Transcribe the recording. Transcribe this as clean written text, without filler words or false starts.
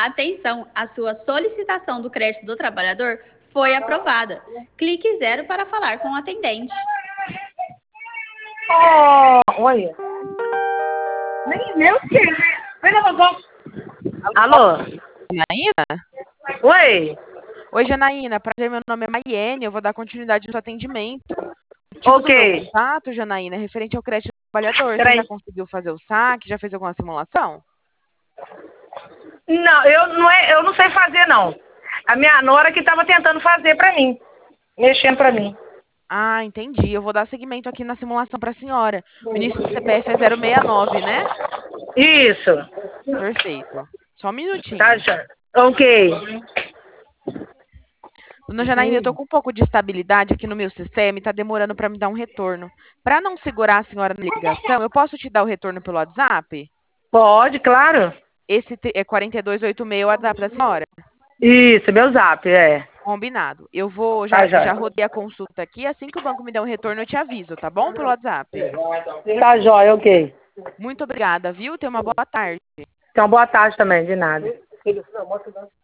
Atenção, a sua solicitação do crédito do trabalhador foi aprovada. Clique 0 para falar com o atendente. Oi. Nem meu filho. Alô? Janaína? Oi. Oi, Janaína. Prazer, meu nome é Maiene. Eu vou dar continuidade no seu atendimento. O motivo do meu Ok. contato, Janaína, é referente ao crédito do trabalhador. Você Peraí. já conseguiu fazer o saque? Já fez alguma simulação? Não, eu não sei fazer, não. A minha nora que estava tentando fazer para mim. Mexendo para mim. Ah, entendi. Eu vou dar seguimento aqui na simulação para a senhora. O início do CPF é 069, né? Isso. Perfeito. Só um Tá, minutinho. já. Ok. Dona Janaína, eu tô com um pouco de estabilidade aqui no meu sistema e tá demorando para me dar um retorno. Para não segurar a senhora na ligação, eu posso te dar o retorno pelo WhatsApp? Pode, claro. Esse é 4286 o WhatsApp da senhora. Isso, meu zap, é. Combinado. Eu vou, Tá, já já. rodei a consulta aqui. Assim que o banco me der um retorno, eu te aviso, tá bom? Pelo WhatsApp. Tá, jóia, ok. Muito obrigada, viu? Tenha uma boa tarde. Então, boa tarde também, de nada.